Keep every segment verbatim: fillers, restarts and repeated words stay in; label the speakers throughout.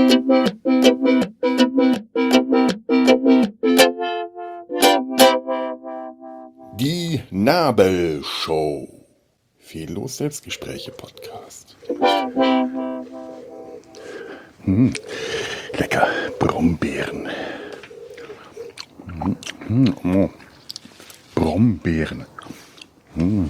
Speaker 1: Die Nabelshow. Fehllos Selbstgespräche Podcast. Hm, lecker Brombeeren. Hm, hm, oh. Brombeeren. Hm.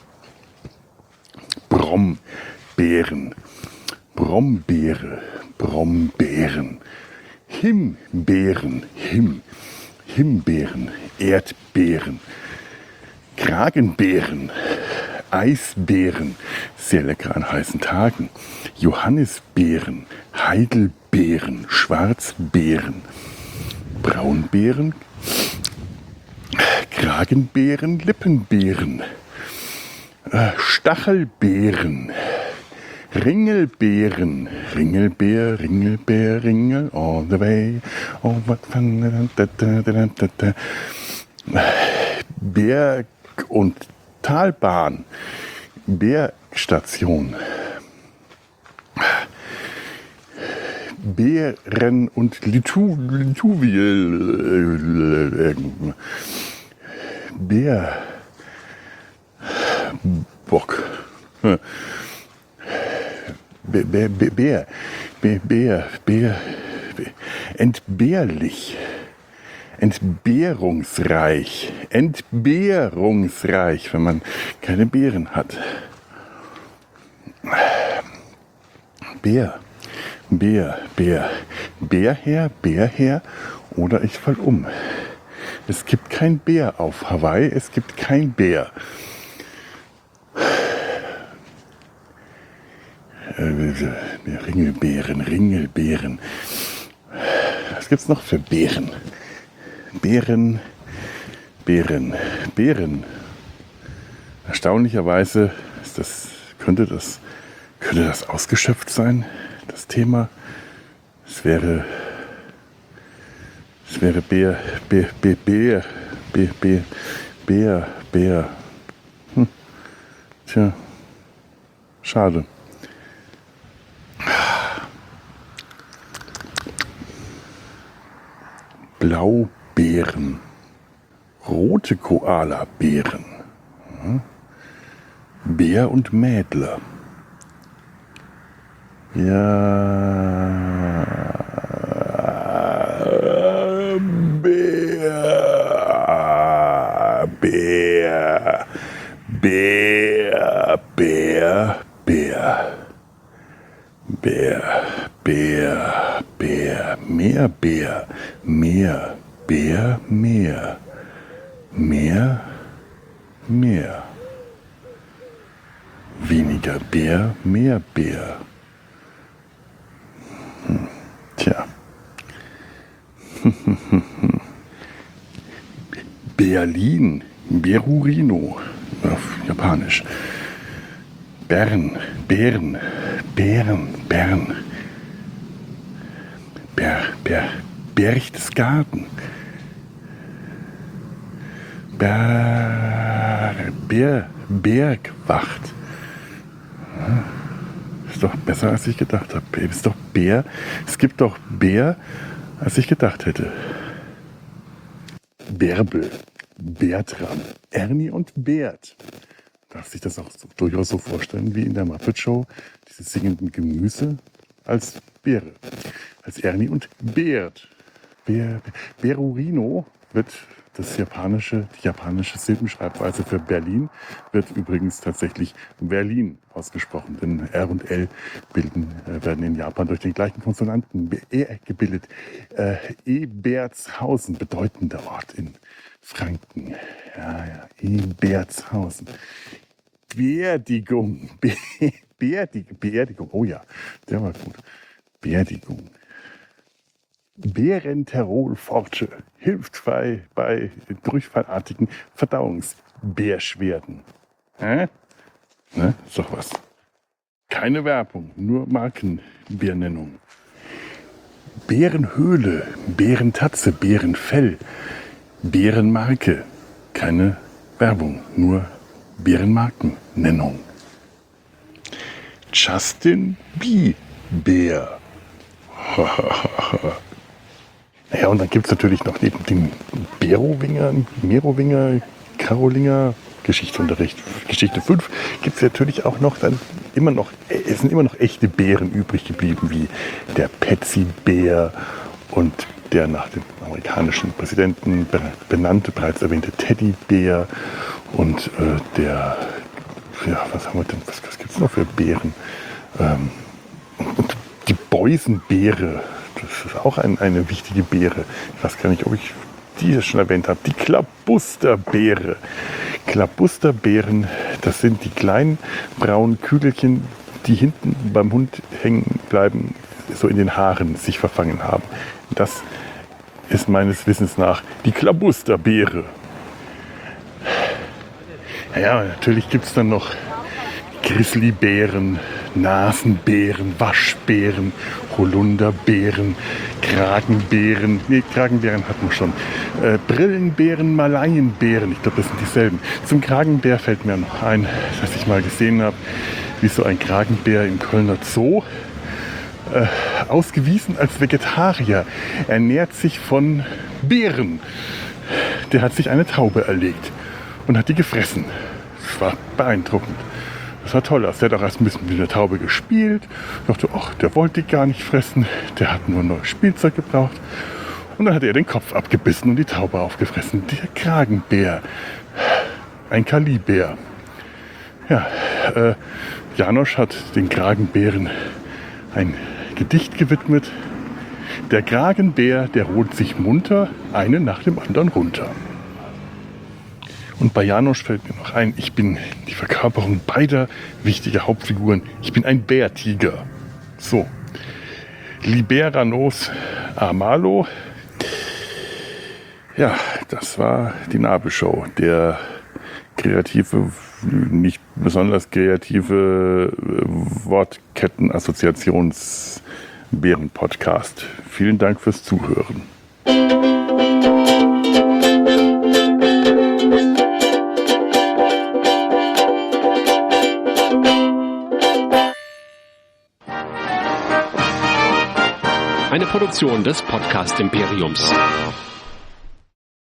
Speaker 1: Brombeeren. Brombeere. Brombeeren. Himbeeren. Him. Himbeeren. Erdbeeren. Kragenbeeren. Eisbeeren, sehr lecker an heißen Tagen. Johannisbeeren, Heidelbeeren, Schwarzbeeren, Braunbeeren, Kragenbeeren, Lippenbeeren, äh, Stachelbeeren, Ringelbeeren, Ringelbeer, Ringelbeer, Ringel, all the way, oh, what fun, da, da, da, da, da. Berg- und Talbahn, Bergstation, Bären und Litu, Lituviel, Bär, Bock, Bär, Bär, Bär, Bär, Bär, Bär, entbehrlich. Entbehrungsreich, entbehrungsreich, wenn man keine Beeren hat. Bär, Bär, Bär, Bärherr, Bärherr oder ich fall um. Es gibt kein Bär auf Hawaii, es gibt kein Bär. Ringelbeeren, Ringelbeeren. Was gibt's noch für Beeren? Beeren, Beeren, Beeren. Erstaunlicherweise ist das, könnte das, könnte das ausgeschöpft sein, das Thema. Es wäre, es wäre Bär, Bär, Bär, Bär, Bär, Bär, Bär, Bär. Hm. Tja, schade. Blaubeeren, rote Koala-Bären, Bär und Mädler. Ja, Bär, Bär, Bär, Bär, Bär, Bär, Bär, Bär, Meerbär, Meer, Bär, Meer, Meer, Meer. Weniger Bär, mehr Bär. Hm. Tja. Berlin, Berurino, auf Japanisch. Bern, Bären, Bären, Bern. Bär, Bär, Berchtesgaden. Bär, Bär, Bergwacht. Ist doch besser, als ich gedacht habe. Ist doch Bär. Es gibt doch Bär, als ich gedacht hätte. Bärbel, Bertram, Ernie und Bert. Darf sich das auch so, durchaus so vorstellen wie in der Muppet Show, diese singenden Gemüse als Beere, als Ernie und Bert. Ber, Berurino wird das japanische, die japanische Silbenschreibweise für Berlin wird übrigens tatsächlich Berlin ausgesprochen, denn R und L bilden, äh, werden in Japan durch den gleichen Konsonanten E gebildet. Äh, Ebertshausen, bedeutender Ort in Franken. Ja, ja, Ebertshausen. Beerdigung, Be Beerdigung, Beerdigung, oh ja, der war gut. Beerdigung. Beerenterol-Forte hilft bei, bei durchfallartigen Verdauungsbeschwerden. Hä? Ne? Ist doch was. Keine Werbung, nur Markenbenennung. Bärenhöhle, Bärentatze, Bärenfell, Bärenmarke. Keine Werbung, nur Bärenmarkennennung. Justin Bieber. Naja, und dann gibt es natürlich noch neben dem Merowinger, Merowinger, Karolinger, Geschichtsunterricht, Geschichte fünf, gibt es natürlich auch noch dann immer noch, es sind immer noch echte Bären übrig geblieben, wie der Patsy-Bär und der nach dem amerikanischen Präsidenten benannte, bereits erwähnte Teddybär und äh, der, ja, was haben wir denn, was, was gibt es noch für Bären? Ähm, und die Boisenbeere, das ist auch ein, eine wichtige Beere. Ich weiß gar nicht, ob ich die schon erwähnt habe. Die Klabusterbeere. Klabusterbeeren, das sind die kleinen braunen Kügelchen, die hinten beim Hund hängen bleiben, so in den Haaren sich verfangen haben. Das ist meines Wissens nach die Klabusterbeere. Naja, natürlich gibt es dann noch Grizzlybären, Nasenbären, Waschbären, Holunderbären, Kragenbären, nee, Kragenbären hatten wir schon, äh, Brillenbären, Malayenbären, ich glaube, das sind dieselben. Zum Kragenbär fällt mir noch ein, dass ich mal gesehen habe, wie so ein Kragenbär im Kölner Zoo, äh, ausgewiesen als Vegetarier, ernährt sich von Beeren. Der hat sich eine Taube erlegt und hat die gefressen. Das war beeindruckend. Das war toll. Also der hat auch erst ein bisschen mit der Taube gespielt. Ich dachte, ach, der wollte die gar nicht fressen. Der hat nur neues Spielzeug gebraucht. Und dann hat er den Kopf abgebissen und die Taube aufgefressen. Der Kragenbär. Ein Kalibär. Ja, äh, Janosch hat den Kragenbären ein Gedicht gewidmet. Der Kragenbär, der holt sich munter einen nach dem anderen runter. Und bei Janosch fällt mir noch ein, ich bin die Verkörperung beider wichtiger Hauptfiguren. Ich bin ein Bärtiger. So. Libera nos amalo. Ja, das war die Nabelshow. Der kreative, nicht besonders kreative Wortketten-Assoziations-Bären-Podcast. Vielen Dank fürs Zuhören.
Speaker 2: Eine Produktion des Podcast Imperiums.